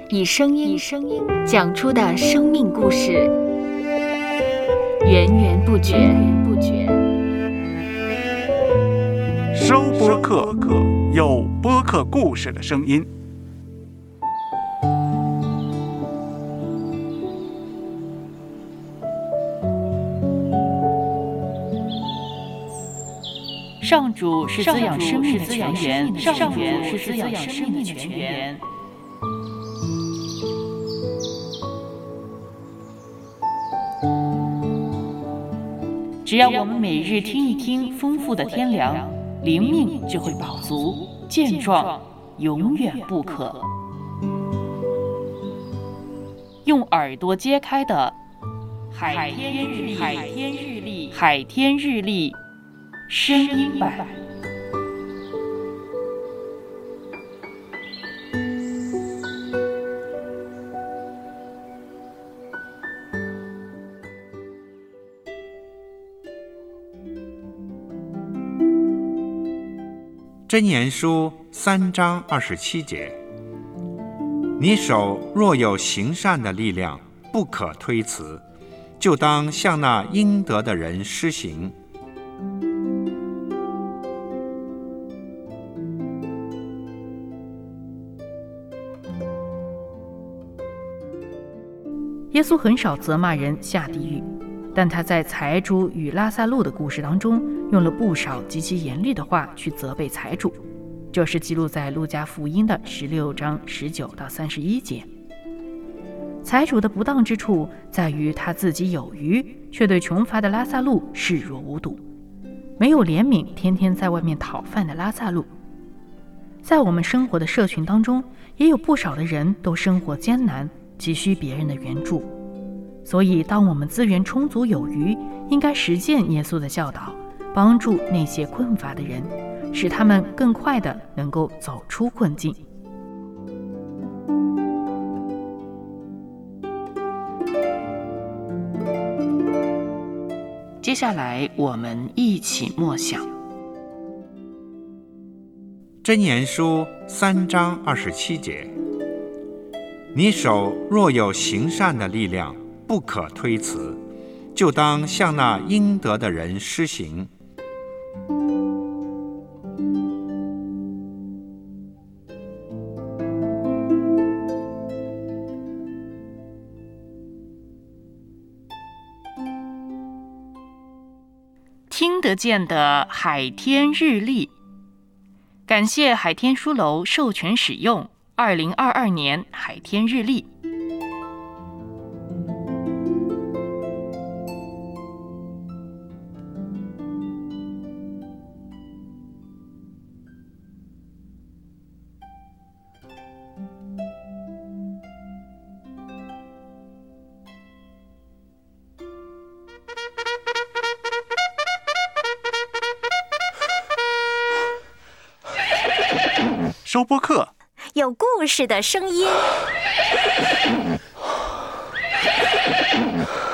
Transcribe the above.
以声音讲出的生命故事，源源不绝。 收播客，有播客故事的声音。 上主是滋养生命的泉源，上主是滋养生命的泉源。只要我们每日听一听丰富的天粮，灵命就会饱足健壮，永远不渴。用耳朵揭开的海天日历声音版。 箴言书3章27节：你手若有行善的力量，不可推辞，就当向那应得的人施行。 耶稣很少责骂人下地狱，但他在财主与拉撒路的故事当中，用了不少极其严厉的话去责备财主，这是记录在路加福音的16章19到31节。财主的不当之处在于他自己有余，却对穷乏的拉撒路视若无睹，没有怜悯天天在外面讨饭的拉撒路。在我们生活的社群当中，也有不少的人都生活艰难，急需别人的援助。所以当我们资源充足有余，应该实践耶稣的教导，帮助那些困乏的人，使他们更快地能够走出困境。接下来我们一起默想箴言书3章27节：你手若有行善的力量，不可推辞，就当向那应得的人施行。 听得见的海天日历，感谢海天书楼授权使用2022年海天日历。 收播客， 有故事的声音。